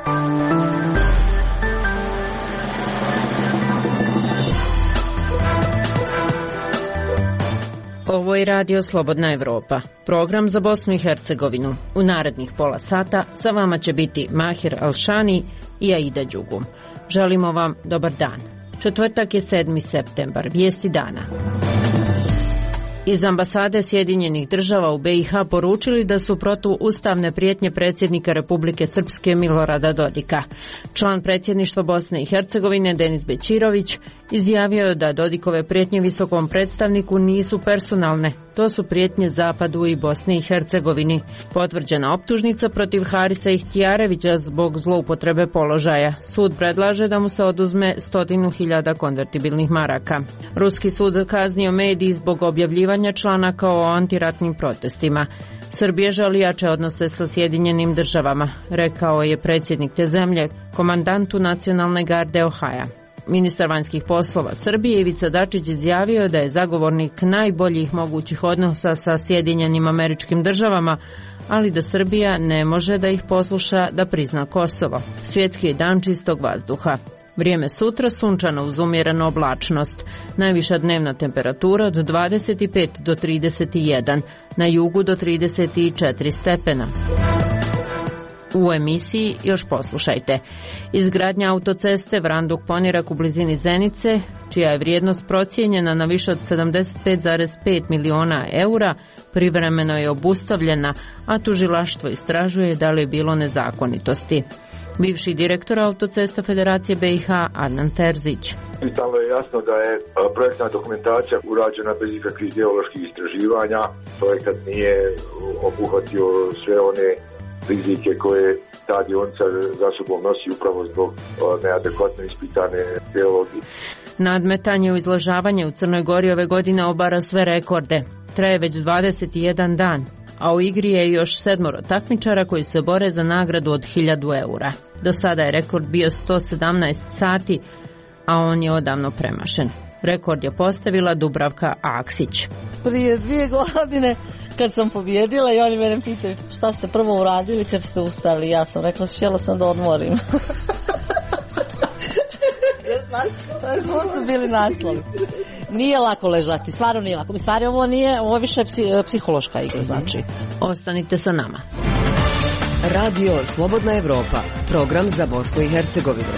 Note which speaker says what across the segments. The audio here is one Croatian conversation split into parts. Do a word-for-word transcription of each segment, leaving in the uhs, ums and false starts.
Speaker 1: Ovo je Radio Slobodna Evropa, program za Bosnu i Hercegovinu. U narednih pola sata sa vama će biti Mahir Alšani i Aida Đugum. Želimo vam dobar dan. Četvrtak je sedmi septembar, vijesti dana. Iz ambasade Sjedinjenih država u B i H poručili da su protuustavne prijetnje predsjednika Republike Srpske Milorada Dodika. Član predsjedništva Bosne i Hercegovine Denis Bećirović izjavio je da Dodikove prijetnje visokom predstavniku nisu personalne. To su prijetnje Zapadu i Bosni i Hercegovini. Potvrđena optužnica protiv Harisa Ihtijarevića zbog zloupotrebe položaja. Sud predlaže da mu se oduzme stotinu hiljada konvertibilnih maraka. Ruski sud kaznio mediji zbog objavljivanja članaka o antiratnim protestima. Srbija želi jače odnose sa Sjedinjenim državama, rekao je predsjednik te zemlje, komandantu Nacionalne garde Ohaja. Ministar vanjskih poslova Srbije Ivica Dačić izjavio da je zagovornik najboljih mogućih odnosa sa Sjedinjenim Američkim Državama, ali da Srbija ne može da ih posluša da prizna Kosovo. Svjetski je dan čistog vazduha. Vrijeme sutra sunčano uz umjerenu oblačnost. Najviša dnevna temperatura od dvadeset pet do trideset jedan, na jugu do trideset četiri stepena. U emisiji još poslušajte. Izgradnja autoceste Vranduk-Ponirak u blizini Zenice, čija je vrijednost procijenjena na više od sedamdeset pet zarez pet miliona eura, privremeno je obustavljena, a tužilaštvo istražuje da li je bilo nezakonitosti. Bivši direktor autocesta Federacije B i H Adnan Terzić.
Speaker 2: Stalno je jasno da je projektna dokumentacija urađena bez ikakvih geoloških istraživanja. Projekat nije obuhvatio sve one rizike koje ta dionica za sobom nosi upravo zbog neadekvatno ispitane geologije.
Speaker 1: Nadmetanje u izložavanje u Crnoj Gori ove godine obara sve rekorde. Traje već dvadeset jedan dan, a u igri je još sedmoro takmičara koji se bore za nagradu od hiljadu eura. Do sada je rekord bio sto sedamnaest sati, a on je odavno premašen. Rekord je postavila Dubravka Aksić.
Speaker 3: Prije dvije godine kad sam pobjedila i oni mene pitaju šta ste prvo uradili kad ste ustali, ja sam rekla sjela sam da odmorim. To su bili naslovi. Nije lako ležati, stvarno nije lako. Stvari ovo nije, ovo je više psihološka igra, znači.
Speaker 1: Ostanite sa nama.
Speaker 4: Radio Slobodna Evropa, program za Bosnu i Hercegovinu.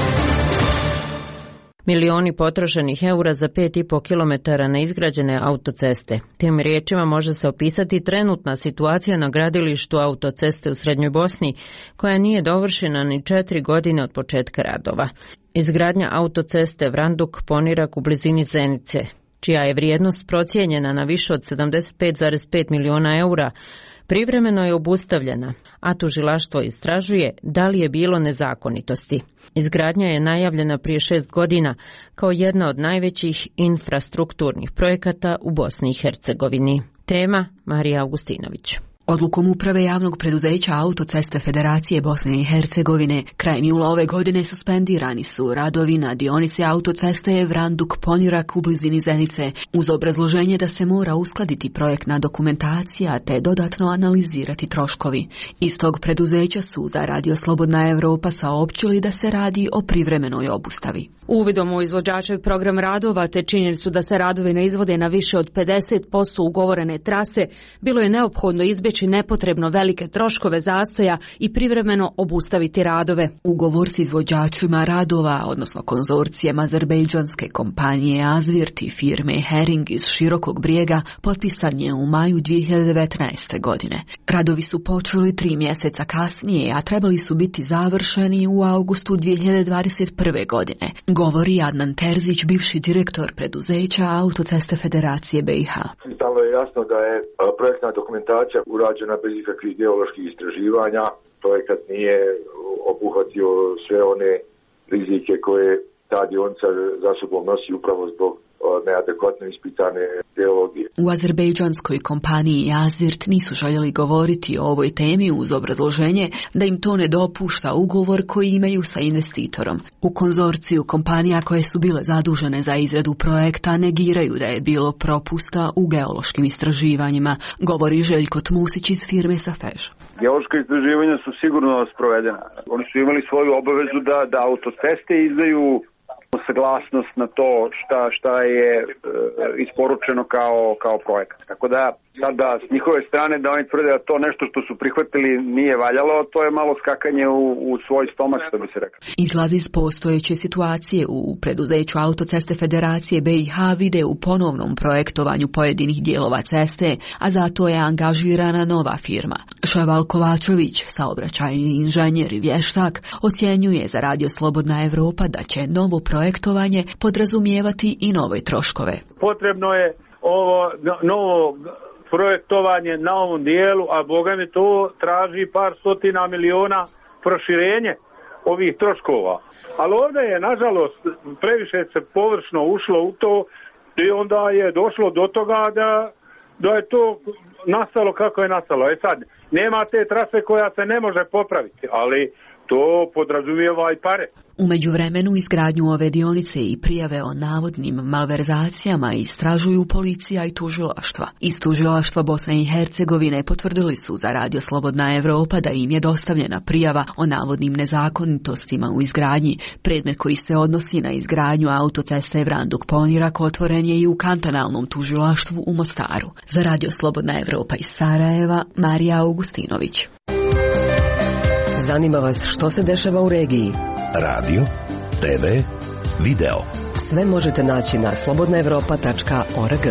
Speaker 1: Milioni potrošenih eura za pet i po kilometara neizgrađene autoceste. Tim riječima može se opisati trenutna situacija na gradilištu autoceste u Srednjoj Bosni, koja nije dovršena ni četiri godine od početka radova. Izgradnja autoceste Vranduk-Ponirak u blizini Zenice, čija je vrijednost procijenjena na više od sedamdeset pet zarez pet miliona eura, privremeno je obustavljena, a tužilaštvo istražuje da li je bilo nezakonitosti. Izgradnja je najavljena prije šest godina kao jedna od najvećih infrastrukturnih projekata u Bosni i Hercegovini. Tema Marija Augustinović.
Speaker 5: Odlukom uprave javnog preduzeća Autoceste Federacije Bosne i Hercegovine krajem jula ove godine suspendirani su radovi na dionici autoceste Vranduk-Ponirak u blizini Zenice uz obrazloženje da se mora uskladiti projektna dokumentacija te dodatno analizirati troškovi. Iz tog preduzeća su za Radio Slobodna Evropa saopćili da se radi o privremenoj obustavi.
Speaker 6: Uvidom u izvođačev program radova te činjenicu da se radovi ne izvode na više od pedeset posto ugovorene trase, bilo je neophodno izbjeći nepotrebno velike troškove zastoja i privremeno obustaviti radove.
Speaker 5: Ugovor s izvođačima radova, odnosno konzorcijem azerbejdžanske kompanije Azvirt i firme Hering iz Širokog Brijega, potpisan je u maju dvije hiljade devetnaeste. godine. Radovi su počeli tri mjeseca kasnije, a trebali su biti završeni u augustu dvije hiljade dvadeset prve. godine. Govori Adnan Terzić, bivši direktor preduzeća Autoceste Federacije B i H.
Speaker 2: Stalno je jasno da je projektna dokumentacija urađena bez ikakvih geoloških istraživanja. Projekat nije obuhvatio sve one rizike koje ta dionica za sobom nosi upravo zbog neadekvatno ispitane ideologije.
Speaker 5: U azerbejdžanskoj kompaniji Azvirt nisu željeli govoriti o ovoj temi uz obrazloženje da im to ne dopušta ugovor koji imaju sa investitorom. U konzorciju kompanija koje su bile zadužene za izradu projekta negiraju da je bilo propusta u geološkim istraživanjima, govori Željko Tmusić iz firme Safež.
Speaker 7: Geološka istraživanja su sigurno sprovedena. Oni su imali svoju obavezu da, da autoceste izdaju saglasnost na to šta, šta je e, isporučeno kao, kao projekat. Tako da sada s njihove strane da oni tvrde da to nešto što su prihvatili nije valjalo, to je malo skakanje u, u svoj stomak, što bi se rekao.
Speaker 5: Izlazi iz postojeće situacije u preduzeću Autoceste Federacije B i H vide u ponovnom projektovanju pojedinih dijelova ceste, a zato je angažirana nova firma. Ševal Kovačević, saobraćajni inženjer i vještak, ocjenjuje za Radio Slobodna Evropa da će novo projektovanje podrazumijevati i nove troškove.
Speaker 8: Potrebno je ovo novo projektovanje na ovom dijelu, a boga mi to traži par stotina miliona proširenje ovih troškova. Ali ovdje je, nažalost, previše se površno ušlo u to i onda je došlo do toga da, da je to nastalo kako je nastalo. E sad, nema te trase koja se ne može popraviti, ali to podrazumijeva i pare.
Speaker 5: U međuvremenu izgradnju ove dionice i prijave o navodnim malverzacijama istražuju policija i tužilaštva. Iz tužilaštva Bosne i Hercegovine potvrdili su za Radio Slobodna Evropa da im je dostavljena prijava o navodnim nezakonitostima u izgradnji. Predmet koji se odnosi na izgradnju autoceste Vranduk-Ponirak otvoren je i u kantonalnom tužilaštvu u Mostaru. Za Radio Slobodna Evropa iz Sarajeva, Marija Augustinović.
Speaker 4: Zanima vas što se dešava u regiji?
Speaker 9: Radio, te ve, video.
Speaker 4: Sve možete naći na slobodna evropa tačka org.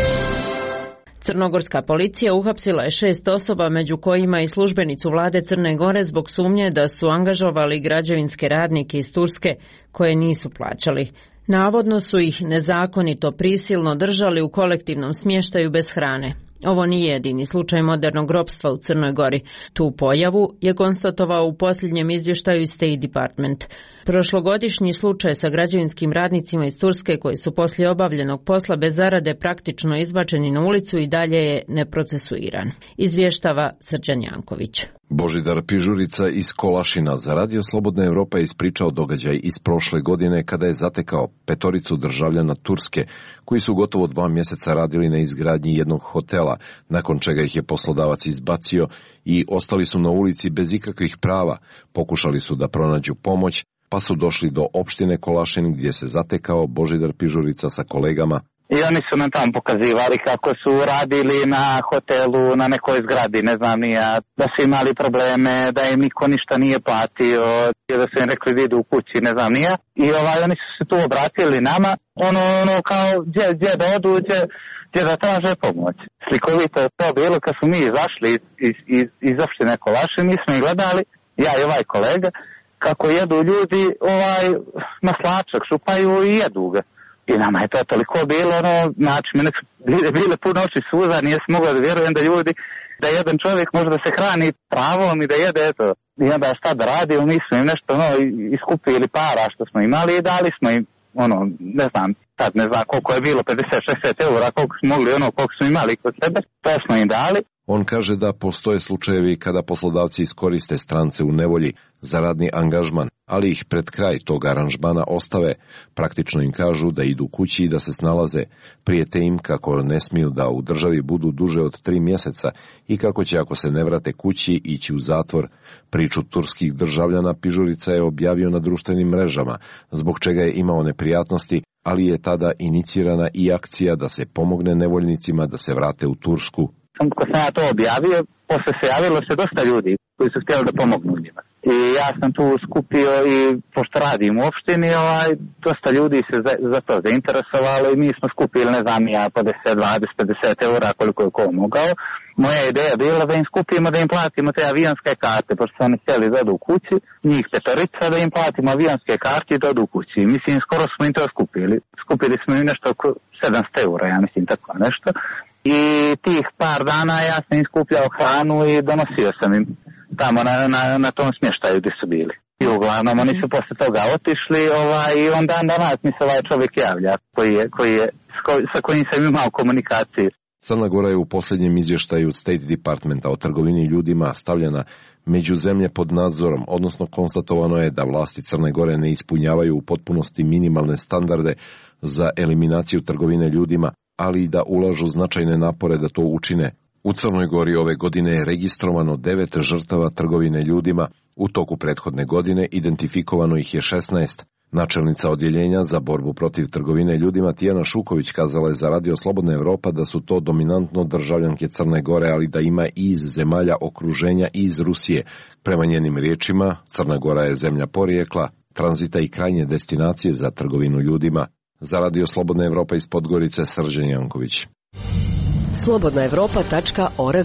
Speaker 1: Crnogorska policija uhapsila je šest osoba, među kojima i službenicu vlade Crne Gore zbog sumnje da su angažovali građevinske radnike iz Turske koje nisu plaćali. Navodno su ih nezakonito prisilno držali u kolektivnom smještaju bez hrane. Ovo nije jedini slučaj modernog ropstva u Crnoj Gori. Tu pojavu je konstatovao u posljednjem izvještaju State Department. Prošlogodišnji slučaj sa građevinskim radnicima iz Turske koji su poslije obavljenog posla bez zarade praktično izbačeni na ulicu i dalje je neprocesuiran. Izvještava Srđan Janković.
Speaker 10: Božidar Pižurica iz Kolašina za Radio Slobodna Evropa je ispričao događaj iz prošle godine kada je zatekao petoricu državljana Turske koji su gotovo dva mjeseca radili na izgradnji jednog hotela, nakon čega ih je poslodavac izbacio i ostali su na ulici bez ikakvih prava. Pokušali su da pronađu pomoć, pa su došli do opštine Kolašin gdje se zatekao Božidar Pižurica sa kolegama.
Speaker 11: I oni su nam tamo pokazivali kako su radili na hotelu, na nekoj zgradi, ne znam nija, da su imali probleme, da im niko ništa nije platio, da su im rekli da idu u kući, ne znam nija. I ovaj, oni su se tu obratili nama, ono, ono kao gdje, gdje da odu, gdje, gdje da traže pomoć. Slikovito je to bilo kad smo mi izašli iz, iz, iz, iz opštine Kolašin, mi smo ih gledali, ja i ovaj kolega, kako jedu ljudi ovaj, na slačak, šupaju i jedu ga. I nama je to toliko bilo, ono, znači, mene su bile puno oči suza, nije se mogla da vjerujem da ljudi, da jedan čovjek može da se hrani pravom i da jede, eto. I onda šta da radimo, mi smo im nešto, ono, iskupili para što smo imali i dali smo im, ono, ne znam, sad ne znam koliko je bilo, pedeset šezdeset eura, koliko smo mogli, ono, koliko smo imali kod sebe, to smo im dali.
Speaker 10: On kaže da postoje slučajevi kada poslodavci iskoriste strance u nevolji za radni angažman, ali ih pred kraj tog aranžmana ostave. Praktično im kažu da idu kući i da se snalaze. Prijete im kako ne smiju da u državi budu duže od tri mjeseca i kako će ako se ne vrate kući ići u zatvor. Priču turskih državljana Pižurica je objavio na društvenim mrežama, zbog čega je imao neprijatnosti, ali je tada inicirana i akcija da se pomogne nevoljnicima da se vrate u Tursku.
Speaker 11: Kad sam ja to objavio, posle se javilo se dosta ljudi koji su htjeli da pomognu njima. I ja sam tu skupio i pošto radim u opštini, ovaj, dosta ljudi se za, za to zainteresovalo i mi smo skupili, ne znam, ja po deset, dvadeset, pedeset eura koliko je ko mogao. Moja ideja bila da im skupimo, da im platimo te avionske karte, pošto su oni htjeli da odu u kući, njih petorica, da im platimo avionske karte i da odu u kući. Mislim, skoro smo im to skupili. Skupili smo im nešto oko sedamsto eura, ja mislim, tako nešto. I tih par dana ja sam im skupljao hranu i donosio sam im tamo na, na, na tom smještaju gdje su bili. I uglavnom oni su posle toga otišli ovaj, i onda danas mi se ovaj čovjek javlja koji je, koji je sa kojim sam imao komunikaciju.
Speaker 10: Crna Gora je u posljednjem izvještaju od State Departmenta o trgovini ljudima stavljena među zemlje pod nadzorom, odnosno konstatovano je da vlasti Crne Gore ne ispunjavaju u potpunosti minimalne standarde za eliminaciju trgovine ljudima, ali i da ulažu značajne napore da to učine. U Crnoj Gori ove godine je registrovano devet žrtava trgovine ljudima, u toku prethodne godine identifikovano ih je šesnaest. Načelnica odjeljenja za borbu protiv trgovine ljudima Tijana Šuković kazala je za Radio Slobodna Evropa da su to dominantno državljanke Crne Gore, ali da ima i iz zemalja okruženja i iz Rusije. Prema njenim riječima, Crna Gora je zemlja porijekla, tranzita i krajnje destinacije za trgovinu ljudima. Za Radio Slobodna Evropa iz Podgorice, Srđan Janković.
Speaker 4: slobodna evropa tačka org.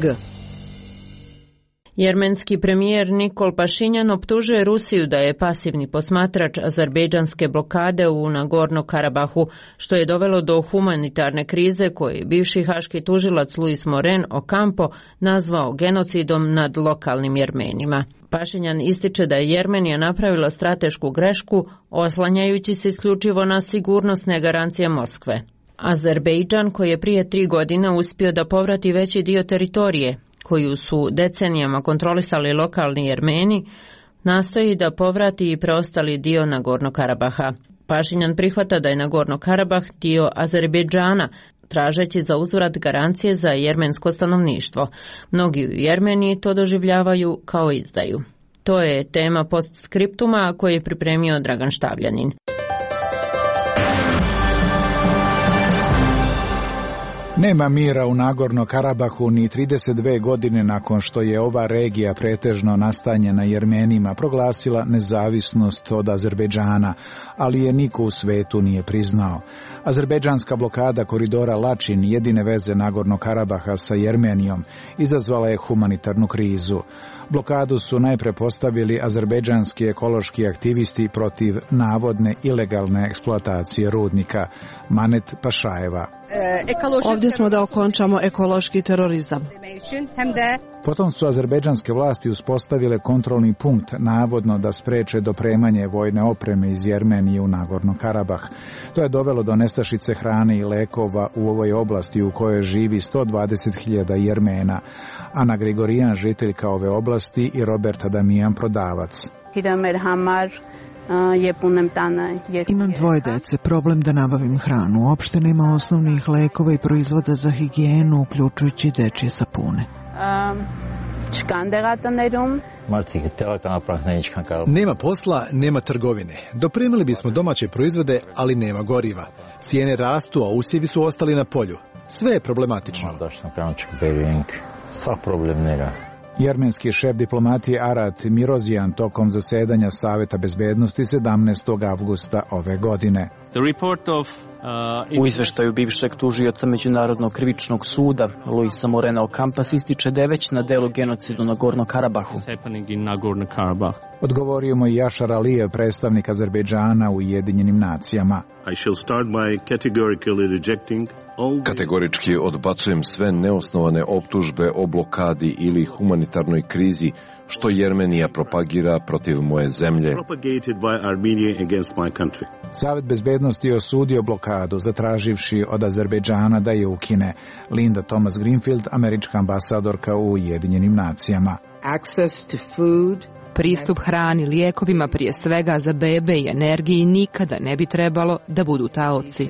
Speaker 1: Jermenski premijer Nikol Pašinjan optužuje Rusiju da je pasivni posmatrač azerbejdžanske blokade u Nagorno-Karabahu, što je dovelo do humanitarne krize koju je bivši haški tužilac Luis Moren Ocampo nazvao genocidom nad lokalnim Jermenima. Pašinjan ističe da je Jermenija napravila stratešku grešku oslanjajući se isključivo na sigurnosne garancije Moskve. Azerbejdžan, koji je prije tri godine uspio da povrati veći dio teritorije, koju su decenijama kontrolisali lokalni Jermeni, nastoji da povrati i preostali dio Nagorno-Karabaha. Pašinjan prihvata da je Nagorno-Karabah dio Azerbejdžana, tražeći za uzvrat garancije za jermensko stanovništvo. Mnogi u Jermeniji to doživljavaju kao izdaju. To je tema postskriptuma koji je pripremio Dragan Štavljanin.
Speaker 12: Nema mira u Nagorno-Karabahu ni trideset dve godine nakon što je ova regija pretežno nastanjena Jermenima proglasila nezavisnost od Azerbejdžana, ali je niko u svetu nije priznao. Azerbejdžanska blokada koridora Lačin, jedine veze Nagorno-Karabaha sa Jermenijom, izazvala je humanitarnu krizu. Blokadu su najpre postavili azerbejdžanski ekološki aktivisti protiv navodne ilegalne eksploatacije rudnika. Manet Pašajeva.
Speaker 13: Ovdje smo da okončamo ekološki terorizam.
Speaker 12: Potom su azerbejdžanske vlasti uspostavile kontrolni punkt, navodno da spreče dopremanje vojne opreme iz Jermenije u Nagorno-Karabah. To je dovelo do nestašice hrane i lekova u ovoj oblasti u kojoj živi sto dvadeset hiljada Jermena. Ana Grigorijan, žiteljka ove oblasti, i Roberta Damijan, prodavac.
Speaker 13: Imam dvoje dece, problem da nabavim hranu. Uopšte nema osnovnih lekova i proizvoda za higijenu, uključujući dečje sapune.
Speaker 14: Nema posla, nema trgovine. Dopremili bismo domaće proizvode, ali nema goriva. Cijene rastu, a usjevi su ostali na polju. Sve je problematično.
Speaker 12: Jermenski šef diplomatije Arat Mirozijan tokom zasedanja Saveta bezbednosti sedamnaestog avgusta ove godine.
Speaker 15: U izveštaju bivšeg tužioca Međunarodnog krivičnog suda Luisa Morena Ocampas ističe da je već na delu genocidu na Nagorno-Karabahu.
Speaker 12: Odgovorio mu i Jašar Alijev, predstavnik Azerbejdžana u Ujedinjenim nacijama.
Speaker 10: Kategorički odbacujem sve neosnovane optužbe o blokadi ili humanitarnoj krizi što Jermenija propagira protiv moje zemlje.
Speaker 12: Savet bezbednosti je osudio blokadu, zatraživši od Azerbejdžana da je ukine. Linda Thomas Greenfield, američka ambasadorka u Ujedinjenim nacijama.
Speaker 16: Access to food,
Speaker 5: pristup hrani, lijekovima, prije svega za bebe i energiji, nikada ne bi trebalo da budu taoci.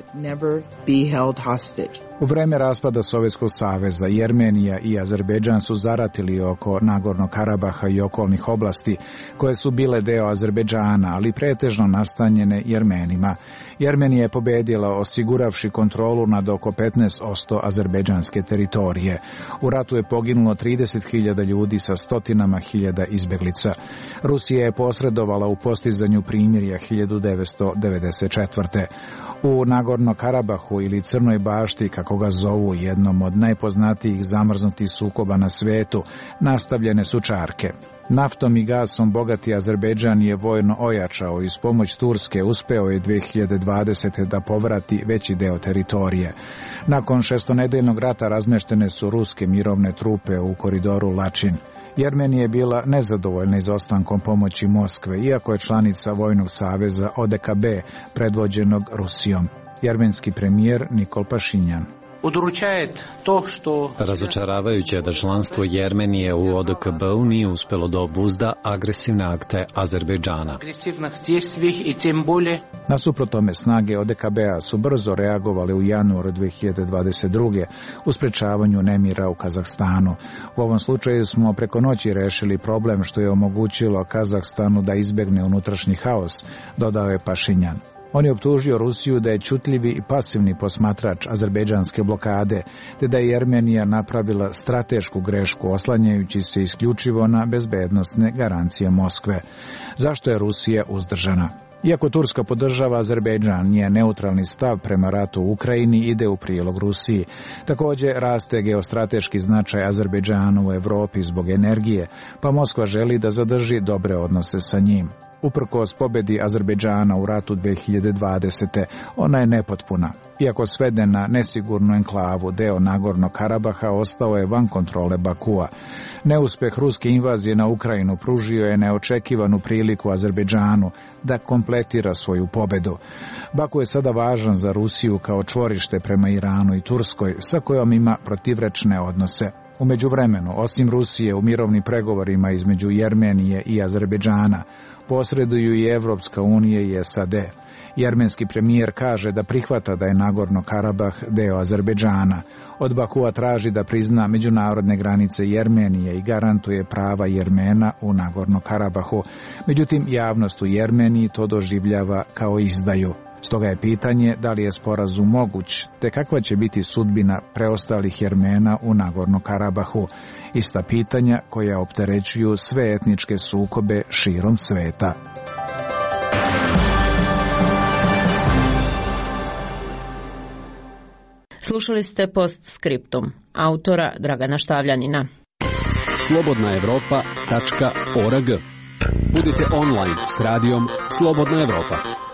Speaker 12: U vreme raspada Sovjetskog saveza, Jermenija i Azerbejdžan su zaratili oko Nagorno-Karabaha i okolnih oblasti, koje su bile deo Azerbejdžana, ali pretežno nastanjene Jermenima. Jermenija je pobedila osiguravši kontrolu nad oko petnaest posto azerbejdžanske teritorije. U ratu je poginulo trideset hiljada ljudi sa stotinama hiljada izbeglica. Rusija je posredovala u postizanju primirja hiljadu devetsto devedeset četvrte. U Nagorno-Karabahu ili Crnoj bašti, kako ga zovu, jednom od najpoznatijih zamrznutih sukoba na svetu, nastavljene su čarke. Naftom i gasom bogati Azerbejdžan je vojno ojačao i s pomoć Turske uspeo je dve hiljade dvadesete da povrati veći deo teritorije. Nakon šestonedeljnog rata razmeštene su ruske mirovne trupe u koridoru Lačin. Jermenija je bila nezadovoljna izostankom pomoći Moskve, iako je članica Vojnog saveza O D K B predvođenog Rusijom. jermenski premijer Nikol Pašinjan.
Speaker 17: Razočaravajuće je da članstvo Jermenije u O D K B-u nije uspelo da obuzda agresivne akte Azerbejdžana.
Speaker 12: Nasuprot tome, snage O D K B-a su brzo reagovali u januaru dve hiljade dvadeset druge u sprečavanju nemira u Kazahstanu. U ovom slučaju smo preko noći rešili problem što je omogućilo Kazahstanu da izbegne unutrašnji haos, dodao je Pašinjan. On je optužio Rusiju da je ćutljivi i pasivni posmatrač azerbejdžanske blokade, te da je Jermenija napravila stratešku grešku oslanjajući se isključivo na bezbednosne garancije Moskve. Zašto je Rusija uzdržana? Iako Turska podržava Azerbejdžan, njen neutralni stav prema ratu u Ukrajini ide u prilog Rusiji. Također raste geostrateški značaj Azerbejdžanu u Evropi zbog energije, pa Moskva želi da zadrži dobre odnose sa njim. Uprkos pobedi Azerbejdžana u ratu dve hiljade dvadesete. ona je nepotpuna. Iako sveden na nesigurnu enklavu, deo Nagornog Karabaha ostao je van kontrole Bakua. Neuspeh ruske invazije na Ukrajinu pružio je neočekivanu priliku Azerbejdžanu da kompletira svoju pobedu. Baku je sada važan za Rusiju kao čvorište prema Iranu i Turskoj, sa kojom ima protivrečne odnose. U međuvremenu, osim Rusije u mirovnim pregovorima između Jermenije i Azerbejdžana, posreduju i Evropska unija i S A D. Jermenski premijer kaže da prihvata da je Nagorno Karabah deo Azerbejdžana. Od Bakua traži da prizna međunarodne granice Jermenije i garantuje prava Jermena u Nagorno Karabahu. Međutim, javnost u Jermeniji to doživljava kao izdaju. Stoga je pitanje da li je sporazum moguć, te kakva će biti sudbina preostalih Jermena u Nagorno Karabahu. Ista pitanja koja opterećuju sve etničke sukobe širom sveta.
Speaker 1: Slušali ste Postscriptum, autora Dragana Štavljanina.
Speaker 18: slobodna evropa tačka org. Budite online s radijom Slobodna Evropa.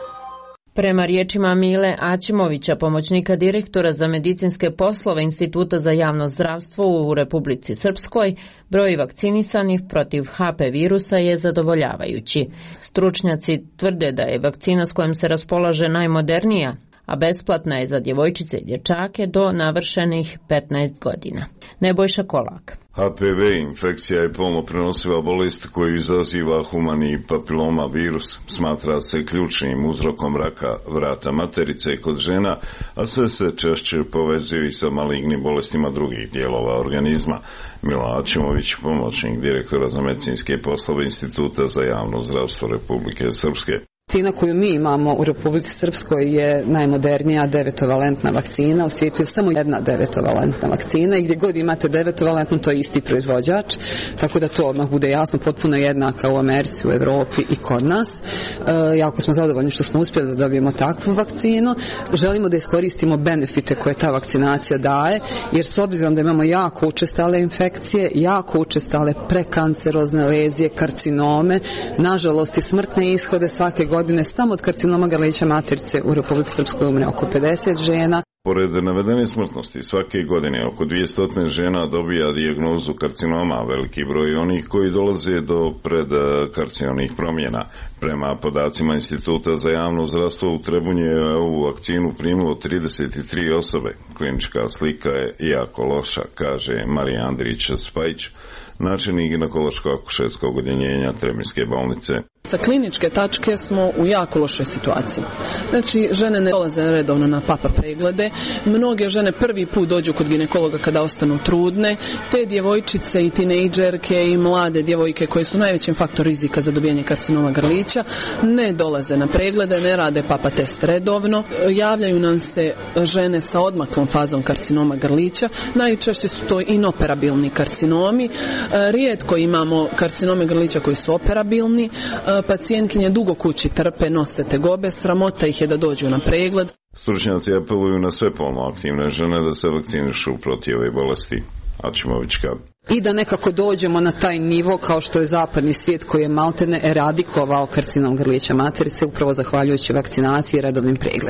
Speaker 1: Prema riječima Mile Aćimovića, pomoćnika direktora za medicinske poslove Instituta za javno zdravstvo u Republici Srpskoj, broj vakcinisanih protiv H P virusa je zadovoljavajući. Stručnjaci tvrde da je vakcina s kojom se raspolaže najmodernija, a besplatna je za djevojčice i dječake do navršenih petnaest godina. Nebojša Kolak.
Speaker 19: H P V infekcija je polno prenosiva bolest koju izaziva humani papiloma virus. Smatra se ključnim uzrokom raka vrata materice kod žena, a sve se češće povezuje sa malignim bolestima drugih dijelova organizma. Mila Aćimović, pomoćnik direktora za medicinske poslove Instituta za javno zdravstvo Republike Srpske.
Speaker 20: Vakcina koju mi imamo u Republici Srpskoj je najmodernija devetovalentna vakcina. U svijetu je samo jedna devetovalentna vakcina i gdje god imate devetovalentnu, to je isti proizvođač, tako da to odmah bude jasno, potpuno jednaka u Americi, u Evropi i kod nas. E, jako smo zadovoljni što smo uspjeli da dobijemo takvu vakcinu. Želimo da iskoristimo benefite koje ta vakcinacija daje, jer s obzirom da imamo jako učestale infekcije, jako učestale prekancerozne lezije, karcinome, nažalost i smrtne ishode svake godine samo od karcinoma grlića materice u Republici Srpskoj umre oko pedeset žena.
Speaker 19: Pored navedene smrtnosti, svake godine oko dvjesto žena dobija dijagnozu karcinoma, veliki broj onih koji dolaze do predkarcinalnih promjena. Prema podacima Instituta za javno zdravstvo u Trebunje je ovu vakcinu primilo trideset tri osobe. Klinička slika je jako loša, kaže Marija Andrić-Spajić, načelnik ginekološko-akušerskog odjeljenja Trebinjske bolnice.
Speaker 21: Sa kliničke tačke smo u jako lošoj situaciji. Znači, žene ne dolaze redovno na papa preglede, mnoge žene prvi put dođu kod ginekologa kada ostanu trudne, te djevojčice i tinejdžerke i mlade djevojke koje su najvećim faktor rizika za dobijanje karcinoma grlića ne dolaze na preglede, ne rade papa test redovno, javljaju nam se žene sa odmaklom fazom karcinoma grlića, najčešće su to inoperabilni karcinomi, rijetko imamo karcinome grlića koji su operabilni, pacijentkinje dugo kući trpe, nose tegobe, sramota ih je da dođu na pregled.
Speaker 19: Stručnjaci apeluju na sve polno aktivne žene da se vakcinišu protiv ove bolesti. Aćimovićka.
Speaker 20: I da nekako dođemo na taj nivo kao što je zapadni svijet koji je maltene eradikovao karcinom grlića materice upravo zahvaljujući vakcinaciji i redovnim pregledima.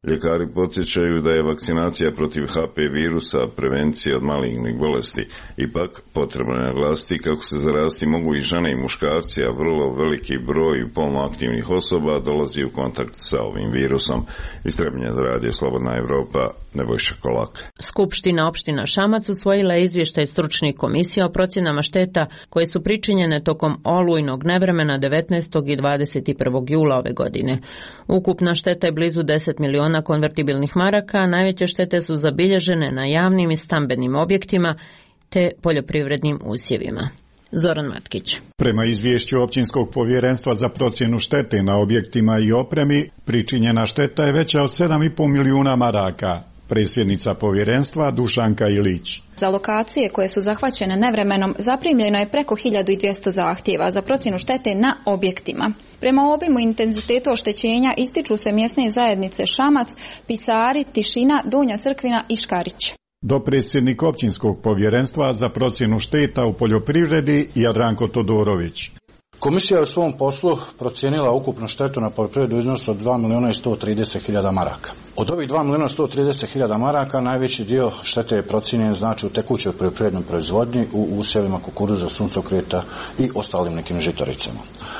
Speaker 19: Ljekari podsjećaju da je vakcinacija protiv H P V virusa prevencija od malignih bolesti. Ipak, potrebno je naglasiti kako se zaraziti mogu i žene i muškarci, a vrlo veliki broj polno aktivnih osoba dolazi u kontakt sa ovim virusom. Iz Trebinja za radio Slobodna Evropa, Nebojša Kolak.
Speaker 1: Skupština opština Šamac usvojila je izvještaj stručnih komisija o procjenama šteta koje su pričinjene tokom olujnog nevremena devetnaestog i dvadeset prvog jula ove godine. Ukupna šteta je blizu deset miliona konvertibilnih maraka, a najveće štete su zabilježene na javnim i stambenim objektima te poljoprivrednim usjevima. Zoran Matkić.
Speaker 3: Prema izvješću Općinskog povjerenstva za procjenu štete na objektima i opremi, pričinjena šteta je veća od sedam i po milijuna maraka. Predsjednica povjerenstva Dušanka Ilić.
Speaker 22: Za lokacije koje su zahvaćene nevremenom zaprimljeno je preko hiljadu dvjesto zahtjeva za procjenu štete na objektima. Prema obimu i intenzitetu oštećenja ističu se mjesne zajednice Šamac, Pisari, Tišina, Donja Crkvina i Škarić.
Speaker 3: Dopredsjednik Općinskog povjerenstva za procjenu šteta u poljoprivredi Jadranko Todorović.
Speaker 23: Komisija je u svom poslu procijenila ukupnu štetu na poljoprivredu u iznosu od dva milijuna i sto trideset hiljada maraka. Od ovih dva milijuna sto trideset hiljada maraka najveći dio štete je procijenjen znači u tekućoj poljoprivrednoj proizvodnji, u usjevima kukuruza, suncokreta i ostalim nekim žitaricama.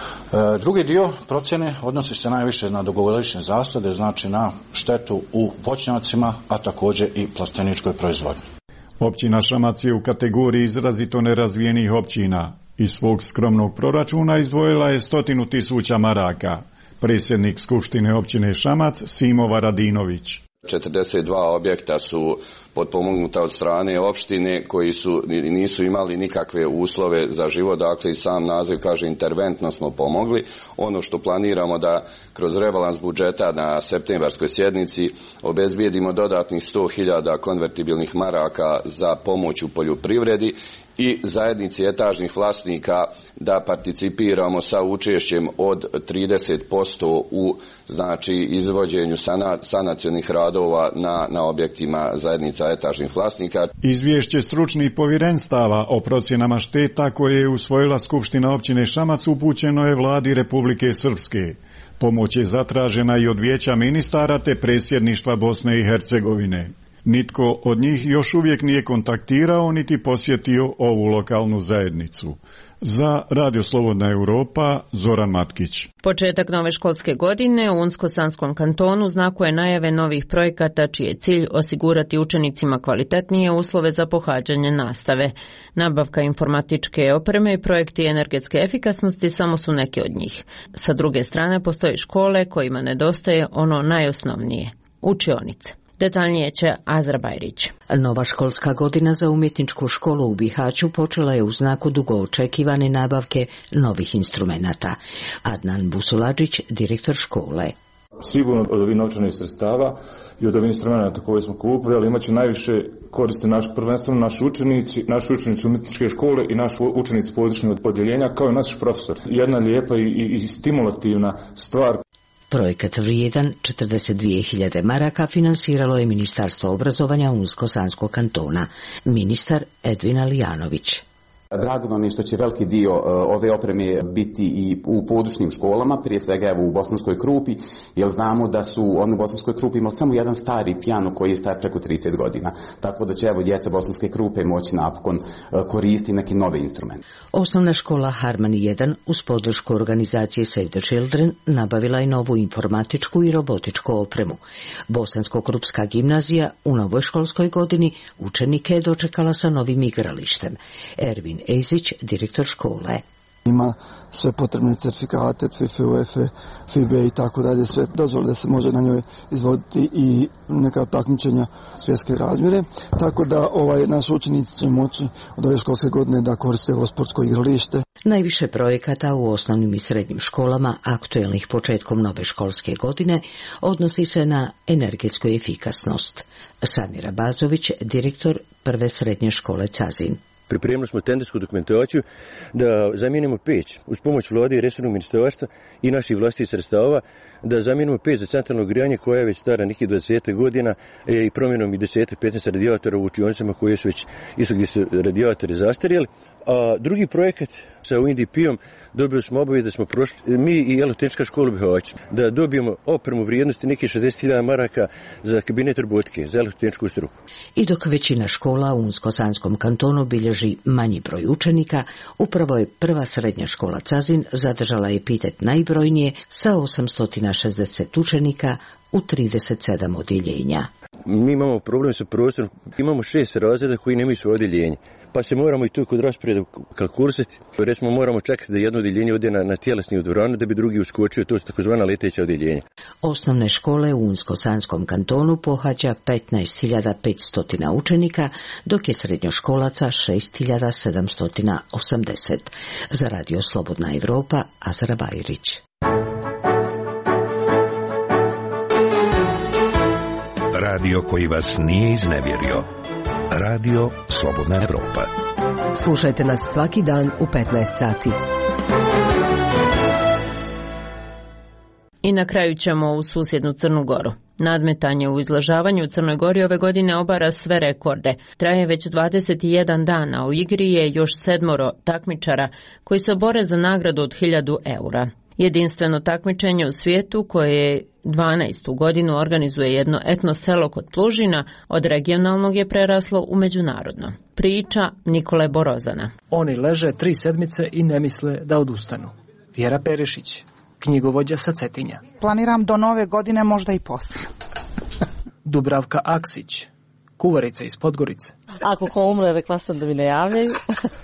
Speaker 23: E, drugi dio procjene odnosi se najviše na dugogodišnje zasade, znači na štetu u voćnjacima, a također i plasteničkoj proizvodnji.
Speaker 3: Općina Šamac je u kategoriji izrazito nerazvijenih općina. Iz svog skromnog proračuna izdvojila je stotinu tisuća maraka. Predsjednik Skupštine općine Šamac Simo Varadinović.
Speaker 24: četrdeset dva objekta su potpomognuta od strane opštine koji su, nisu imali nikakve uslove za život, dakle i sam naziv kaže interventno smo pomogli. Ono što planiramo da kroz rebalans budžeta na septembarskoj sjednici obezbijedimo dodatnih sto hiljada konvertibilnih maraka za pomoć u poljoprivredi i zajednici etažnih vlasnika da participiramo sa učešćem od trideset posto u znači izvođenju sana, sanacionih radova na, na objektima zajednica etažnih vlasnika.
Speaker 3: Izvješće stručnih povjerenstava o procjenama šteta koje je usvojila Skupština općine Šamac upućeno je vladi Republike Srpske. Pomoć je zatražena i od vijeća ministara te predsjedništva Bosne i Hercegovine. Nitko od njih još uvijek nije kontaktirao niti posjetio ovu lokalnu zajednicu. Za Radio Slobodna Europa, Zoran Matkić.
Speaker 1: Početak nove školske godine u Unsko-Sanskom kantonu znakuje najave novih projekata čiji je cilj osigurati učenicima kvalitetnije uslove za pohađanje nastave. Nabavka informatičke opreme i projekti energetske efikasnosti samo su neke od njih. Sa druge strane postoje škole kojima nedostaje ono najosnovnije – učionice. Detaljnije će Azra Bajrić.
Speaker 25: Nova školska godina za umjetničku školu u Bihaću počela je u znaku dugo očekivane nabavke novih instrumenata. Adnan Busuladžić, direktor škole.
Speaker 26: Sigurno od ovih novčanih sredstava i od ovih instrumenta koje smo kupili, ali imat će najviše koriste naš, prvenstveno naši učenici, naši učenici umjetničke škole i naši učenici područnog odjeljenja, kao i naš profesor. Jedna lijepa i, i, i stimulativna stvar.
Speaker 25: Projekat vrijedan četrdeset dvije hiljade maraka finansiralo je Ministarstvo obrazovanja Unsko-Sanskog kantona. Ministar Edvin Alijanović.
Speaker 27: Drago nam je što će veliki dio uh, ove opreme biti i u područnim školama, prije svega evo u Bosanskoj Krupi, jer znamo da su oni u Bosanskoj Krupi imali samo jedan stari pijano koji je star preko trideset godina. Tako da će evo djeca Bosanske Krupe moći napokon uh, koristiti neki nove instrumente.
Speaker 25: Osnovna škola Harmony jedan uz podršku organizacije Save the Children nabavila je novu informatičku i robotičku opremu. Bosansko-Krupska gimnazija u novoj školskoj godini učenike je dočekala sa novim igralištem. Ervin Ezić, direktor škole.
Speaker 28: Ima sve potrebne certifikate, FIFA, UEFA, F I B A i tako dalje, sve dozvole da se može na njoj izvoditi i neka takmičenja svjetske razmjere. Tako da ovaj naš učenici će moći od ove školske godine da koriste ovo sportsko igralište.
Speaker 25: Najviše projekata u osnovnim i srednjim školama aktuelnih početkom nove školske godine odnosi se na energetsku efikasnost. Samira Bazović, direktor prve srednje škole Cazin.
Speaker 29: Pripremili smo tendersku dokumentaciju da zamijenimo peć uz pomoć vlade i resornog ministarstva i naših vlastitih sredstava, da zamijenimo peć za centralno grijanje koja je već stara nekih dvadeset godina i promjenom i deset do petnaest radijatora u učionicama koje su već isto gdje su radijatori zastarjeli, A drugi projekat sa U N D P-om dobili smo obavijest da smo prošli, mi i Elektrotehnička škola u Bihaću, da dobijemo opremu vrijednosti neke šezdeset hiljada maraka za kabinet robotike, za elektrotehničku struku.
Speaker 25: I dok većina škola u Unsko-Sanskom kantonu bilježi manji broj učenika, upravo je prva srednja škola Cazin zadržala epitet najbrojnije sa osamsto šezdeset učenika u trideset sedam odjeljenja.
Speaker 29: Mi imamo problem sa prostorom, imamo šest razreda koji nemaju svoje odjeljenje. Pa se moramo i tu kod rasporeda kalkulisati. Recimo moramo čekati da jedno odjeljenje ode na, na tjelesni dvoranu da bi drugi uskočio, to su takozvana leteća odjeljenja.
Speaker 25: Osnovne škole u Unsko-Sanskom kantonu pohađa petnaest hiljada petsto učenika, dok je srednjoškolaca šest hiljada sedamsto osamdeset. Za Radio Slobodna Evropa, Azra Bajrić.
Speaker 2: Radio koji vas nije iznevjerio. Radio Slobodna Evropa.
Speaker 4: Slušajte nas svaki dan u petnaest sati.
Speaker 1: I na kraju ćemo u susjednu Crnu Goru. Nadmetanje u izlažavanju u Crnoj Gori ove godine obara sve rekorde. Traje već dvadeset jedan dana, u igri je još sedmoro takmičara koji se bore za nagradu od hiljadu eura. Jedinstveno takmičenje u svijetu koje je dvanaestu godinu organizuje jedno etno selo kod Plužina, od regionalnog je preraslo u međunarodno. Priča Nikole Borozana.
Speaker 6: Oni leže tri sedmice i ne misle da odustanu. Vjera Perišić, knjigovođa sa Cetinja.
Speaker 7: Planiram do nove godine, možda i poslije.
Speaker 6: Dubravka Aksić, kuvarica iz Podgorice.
Speaker 8: Ako ko umre, rekla sam da mi ne javljaju.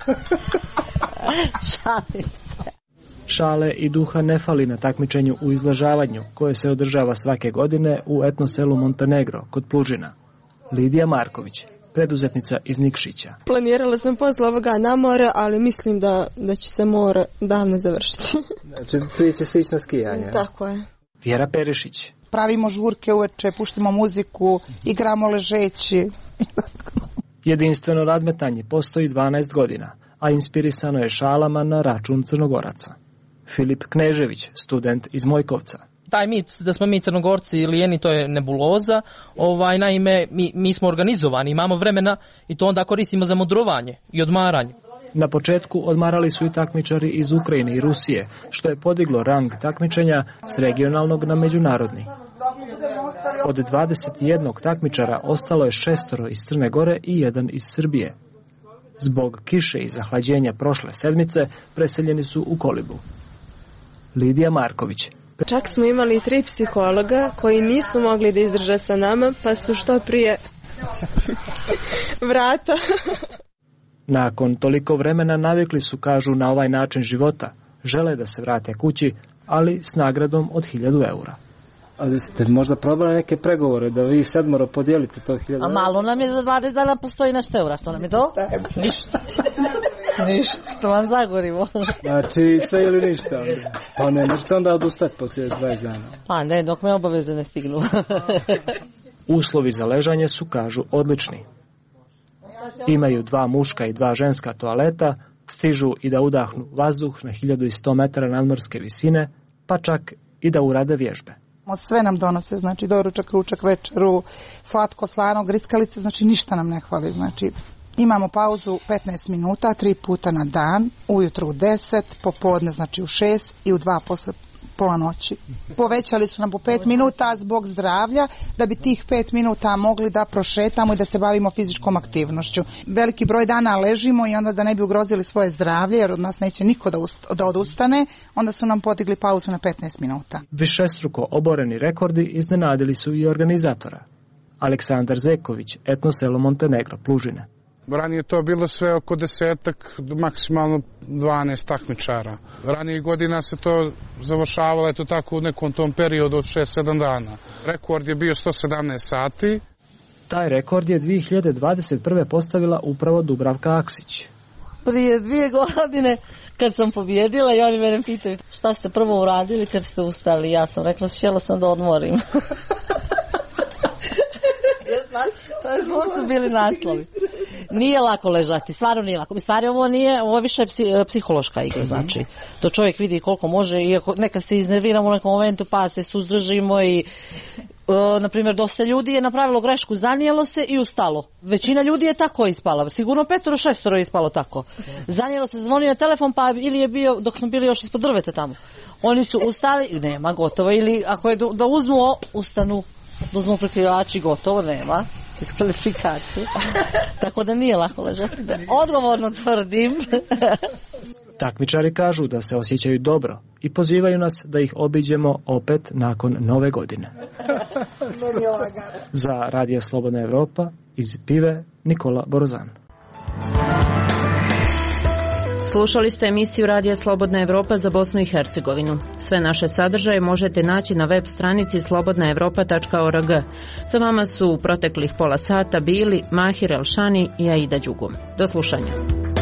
Speaker 8: Šalim se.
Speaker 6: Šale i duha ne fali na takmičenju u izlažavanju koje se održava svake godine u etno selu Montenegro kod Plužina. Lidija Marković, preduzetnica iz Nikšića.
Speaker 9: Planirala sam posle ovoga na more, ali mislim da, da će se more davno završiti.
Speaker 6: Znači, prije će se ići na skijanje.
Speaker 9: Tako je.
Speaker 6: Vjera Perišić.
Speaker 7: Pravimo žurke uveče, puštimo muziku, igramo ležeći.
Speaker 6: Jedinstveno nadmetanje postoji dvanaest godina, a inspirisano je šalama na račun Crnogoraca. Filip Knežević, student iz Mojkovca.
Speaker 11: Taj mit da smo mi Crnogorci lijeni, to je nebuloza. Ovaj, naime, mi, mi smo organizovani, imamo vremena i to onda koristimo za mudrovanje i odmaranje.
Speaker 6: Na početku odmarali su i takmičari iz Ukrajine i Rusije, što je podiglo rang takmičenja s regionalnog na međunarodni. Od dvadeset jednog takmičara ostalo je šestoro iz Crne Gore i jedan iz Srbije. Zbog kiše i zahlađenja prošle sedmice preseljeni su u Kolibu. Lidija Marković.
Speaker 9: Čak smo imali tri psihologa koji nisu mogli da izdrže sa nama, pa su što prije vrata.
Speaker 6: Nakon toliko vremena navikli su, kažu, na ovaj način života. Žele da se vrate kući, ali s nagradom od hiljadu eura. Ali ste možda probali neke pregovore da vi sedmoro podijelite to hiljadu eura?
Speaker 8: A malo nam je za dvadeset dana postoji nešto eura, što nam je to? Ništa. Ništa, to vam zagorimo.
Speaker 6: Znači sve ili ništa? Pa ne, možete onda odustati poslije dvadeset dana.
Speaker 8: Pa ne, dok me obaveze ne stignu.
Speaker 6: Uslovi za ležanje su, kažu, odlični. Imaju dva muška i dva ženska toaleta, stižu i da udahnu vazduh na hiljadu sto metara nadmorske visine, pa čak i da urade vježbe.
Speaker 7: Sve nam donose, znači doručak, ručak, večeru, slatko, slano, grickalice, znači ništa nam ne hvali, znači imamo pauzu petnaest minuta, tri puta na dan, ujutro u deset, popodne znači u šest i u dva posle pola noći. Povećali su nam po pet minuta zbog zdravlja, da bi tih pet minuta mogli da prošetamo i da se bavimo fizičkom aktivnošću. Veliki broj dana ležimo i onda da ne bi ugrozili svoje zdravlje, jer od nas neće niko da, ust, da odustane, onda su nam podigli pauzu na petnaest minuta.
Speaker 6: Višestruko oboreni rekordi iznenadili su i organizatora. Aleksandar Zeković, etno selo Montenegro, Plužine.
Speaker 13: Ranije to bilo sve oko desetak, maksimalno dvanaest takmičara. Ranije godina se to završavalo, eto tako, u nekom tom periodu od šest sedam dana. Rekord je bio sto sedamnaest sati.
Speaker 6: Taj rekord je dvije hiljade dvadeset prve postavila upravo Dubravka Aksić.
Speaker 8: Prije dvije godine kad sam pobjedila i oni mene pitaju šta ste prvo uradili kad ste ustali. Ja sam rekla, sjela sam da odmorim. To su bili naslovi. Nije lako ležati, stvarno nije lako. Stvari ovo nije, ovo je više psihološka igra, znači. To čovjek vidi koliko može, iako nekad se iznerviramo u nekom momentu pa se suzdržimo i E, na primjer, dosta ljudi je napravilo grešku, zanijelo se i ustalo. Većina ljudi je tako ispala. Sigurno petoro, šestoro je ispalo tako. Zanijelo se, zvonio je telefon, pa ili je bio, dok smo bili još ispod drveta tamo. Oni su ustali, nema, gotovo. Ili ako je do, da uzmu, ustanu, da uzmu prekrivači, gotovo, nema. Diskvalifikacije. Tako da nije lako ležati. Odgovorno tvrdim.
Speaker 6: Takmičari kažu da se osjećaju dobro i pozivaju nas da ih obiđemo opet nakon nove godine. Za Radio Slobodna Evropa iz Pive, Nikola Borozan.
Speaker 1: Slušali ste emisiju Radija Slobodna Evropa za Bosnu i Hercegovinu. Sve naše sadržaje možete naći na web stranici slobodna evropa tačka org. Sa vama su u proteklih pola sata bili Mahir Elšani i Aida Đugum. Do slušanja.